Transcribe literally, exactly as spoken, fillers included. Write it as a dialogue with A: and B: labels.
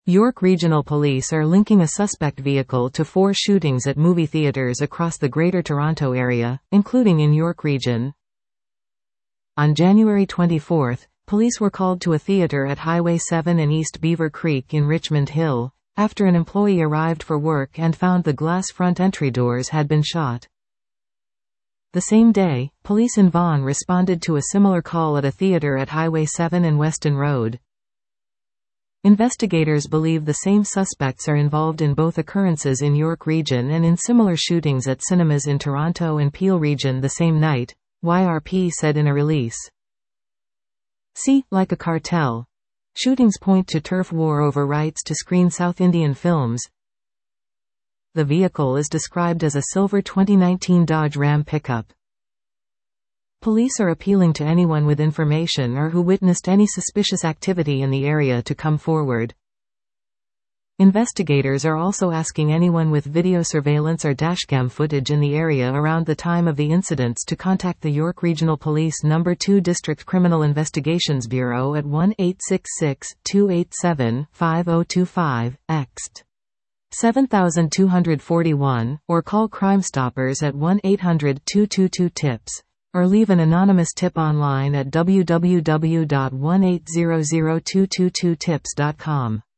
A: York Regional Police are linking a suspect vehicle to four shootings at movie theaters across the Greater Toronto Area, including in York Region. On January twenty-fourth, police were called to a theater at Highway seven and East Beaver Creek in Richmond Hill, after an employee arrived for work and found the glass front entry doors had been shot. The same day, police in Vaughan responded to a similar call at a theater at Highway seven and Weston Road. Investigators believe the same suspects are involved in both occurrences in York Region and in similar shootings at cinemas in Toronto and Peel Region the same night, Y R P said in a release. See, like a cartel. Shootings point to turf war over rights to screen South Indian films. The vehicle is described as a silver twenty nineteen Dodge Ram pickup. Police are appealing to anyone with information or who witnessed any suspicious activity in the area to come forward. Investigators are also asking anyone with video surveillance or dashcam footage in the area around the time of the incidents to contact the York Regional Police Number two District Criminal Investigations Bureau at one eight six six, two eight seven, five zero two five, ext. seven two four one, or call Crime Stoppers at one eight hundred, two two two, TIPS. Or leave an anonymous tip online at w w w dot one eight zero zero two two two tips dot com.